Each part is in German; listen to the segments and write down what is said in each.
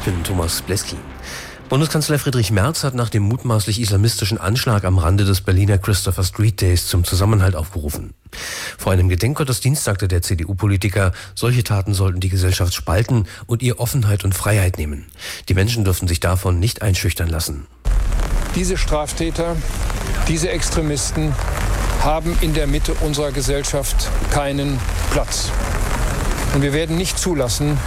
bin Thomas Bleski. Bundeskanzler Friedrich Merz hat nach dem mutmaßlich islamistischen Anschlag am Rande des Berliner Christopher Street Days zum Zusammenhalt aufgerufen. Vor einem Gedenkgottesdienst sagte der CDU-Politiker, solche Taten sollten die Gesellschaft spalten und ihr Offenheit und Freiheit nehmen. Die Menschen dürfen sich davon nicht einschüchtern lassen. Diese Straftäter, diese Extremisten haben in der Mitte unserer Gesellschaft keinen Platz. Und wir werden nicht zulassen,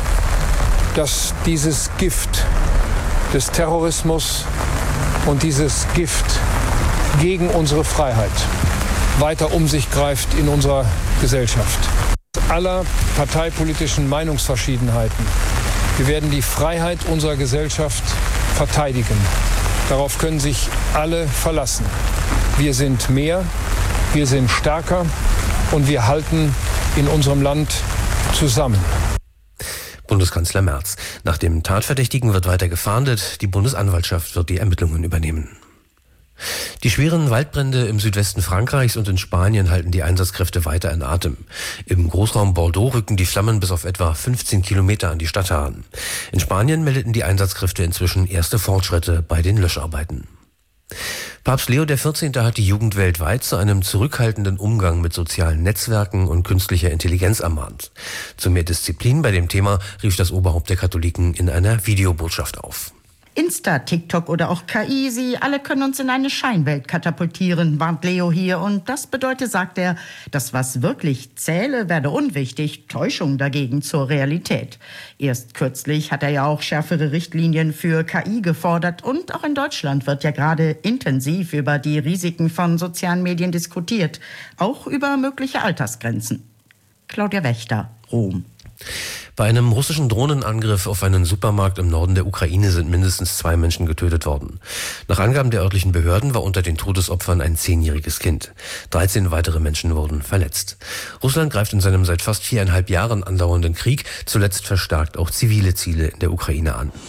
dass dieses Gift des Terrorismus und dieses Gift gegen unsere Freiheit weiter um sich greift in unserer Gesellschaft. Aller parteipolitischen Meinungsverschiedenheiten. Wir werden die Freiheit unserer Gesellschaft verteidigen. Darauf können sich alle verlassen. Wir sind mehr, wir sind stärker und wir halten in unserem Land zusammen. Bundeskanzler Merz. Nach dem Tatverdächtigen wird weiter gefahndet. Die Bundesanwaltschaft wird die Ermittlungen übernehmen. Die schweren Waldbrände im Südwesten Frankreichs und in Spanien halten die Einsatzkräfte weiter in Atem. Im Großraum Bordeaux rücken die Flammen bis auf etwa 15 Kilometer an die Stadt heran. In Spanien meldeten die Einsatzkräfte inzwischen erste Fortschritte bei den Löscharbeiten. Papst Leo XIV. Hat die Jugend weltweit zu einem zurückhaltenden Umgang mit sozialen Netzwerken und künstlicher Intelligenz ermahnt. Zu mehr Disziplin bei dem Thema rief das Oberhaupt der Katholiken in einer Videobotschaft auf. Insta, TikTok oder auch KI, sie alle können uns in eine Scheinwelt katapultieren, warnt Leo hier. Und das bedeutet, sagt er, das, was wirklich zähle, werde unwichtig, Täuschung dagegen zur Realität. Erst kürzlich hat er ja auch schärfere Richtlinien für KI gefordert. Und auch in Deutschland wird ja gerade intensiv über die Risiken von sozialen Medien diskutiert. Auch über mögliche Altersgrenzen. Claudia Wächter, Rom. Bei einem russischen Drohnenangriff auf einen Supermarkt im Norden der Ukraine sind mindestens 2 Menschen getötet worden. Nach Angaben der örtlichen Behörden war unter den Todesopfern ein 10-jähriges Kind. 13 weitere Menschen wurden verletzt. Russland greift in seinem seit fast 4,5 Jahren andauernden Krieg zuletzt verstärkt auch zivile Ziele in der Ukraine an.